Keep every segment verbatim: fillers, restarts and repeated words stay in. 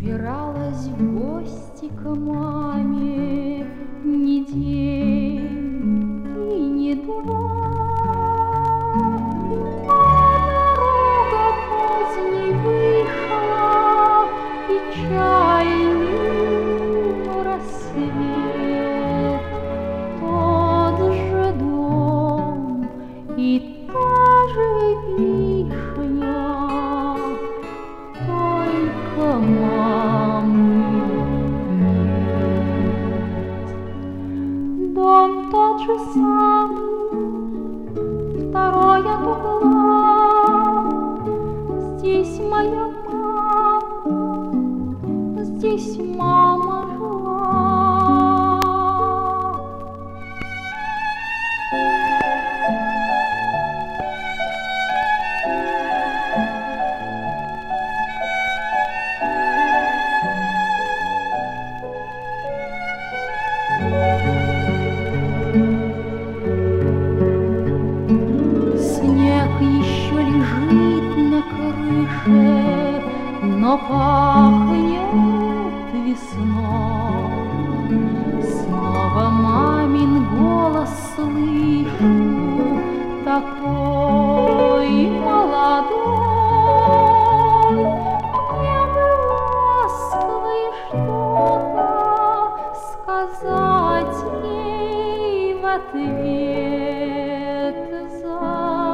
Собиралась в гости к маме ни день и ни два. А дорога поздней вышла, и чайный рассвет. Тот же дом и та же вишня, только мамы нет. Дом тот же самый, второй от угла. Здесь моя мама, здесь мама жила. Снег еще лежит на крыше, но пахнет весной. Снова мамин голос слышу, такой молодой. Мне бы ласково и что-то сказать ей в ответ за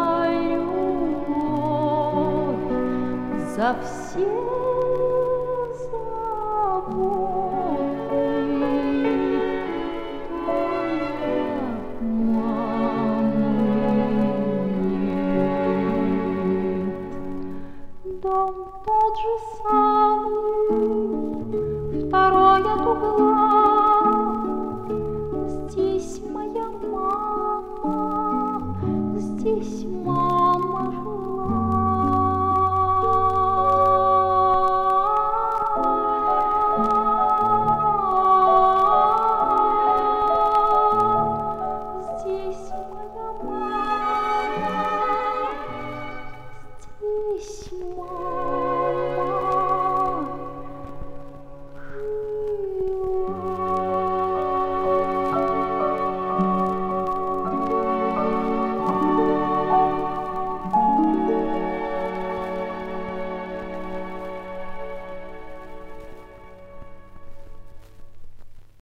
любовь, за все заботы. Только мамы нет. Дом тот же самый, второй от угла.